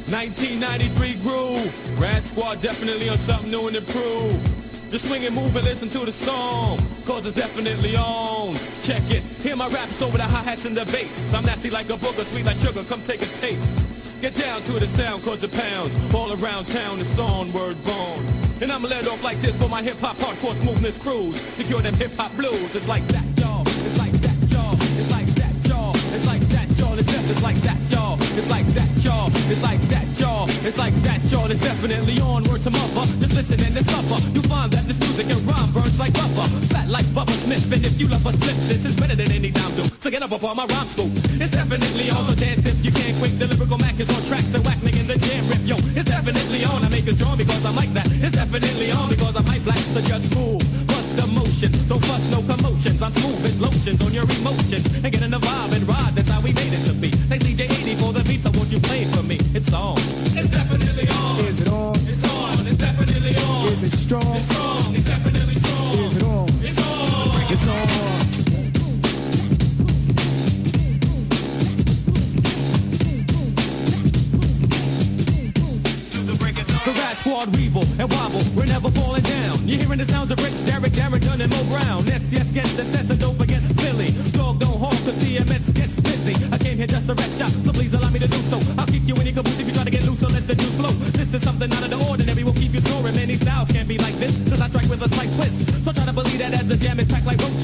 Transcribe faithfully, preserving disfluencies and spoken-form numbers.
nineteen ninety-three groove. Rad Squad definitely on something new and improved. Just swing and move and listen to the song, cause it's definitely on. Check it, hear my raps over the hi-hats and the bass. I'm nasty like a booger, sweet like sugar, come take a taste. Get down to the sound cause it pounds. All around town it's on, word bone. And I'ma let off like this for my hip-hop hardcore smoothness cruise. Secure them hip-hop blues, it's like that, y'all. It's like that, y'all. It's like that, y'all. It's like that, y'all. It's just like that, y'all. It's like that, y'all. It's like that, y'all. It's like that, y'all. It's definitely on, word to mother. Just listen and discover. You'll find that this music and rhyme burns like rubber. Fat like Bubba Smith. And if you love a slip, this is better than any time do. So get up upon my rhyme school. It's definitely on, so dance if you can't quick. The lyrical Mac is on track, so wax making the jam rip. Yo, it's definitely on. I make it strong because I'm like that. It's definitely on because I'm hype black, so just move. Bust the motion, don't fuss, no commotions. I'm smooth as lotions on your emotions. And get in the vibe and ride, that's how we made it to be. Like C J eighty for the beat, so won't you play it for me? It's on. It's definitely on. Is it on? It's on. It's definitely on. Is it strong? It's strong. It's definitely strong. Is it on? It's on. It's on. The Rad Squad weeble and wobble, we're never falling down. You're hearing the sounds of Rich, Derek, Darren, Dunn, and Mo Brown. Yes, yes, get the sense and don't forget Philly. Dog don't honk, cause D M X gets busy. I came here just to wreck shop, so please allow me to do so. I'll kick you in your caboose if you try to get loose, so let the juice flow. This is something out of the ordinary, we'll keep you snoring. Many styles can't be like this, cause I strike with a slight twist. So try to believe that as the jam is packed like rope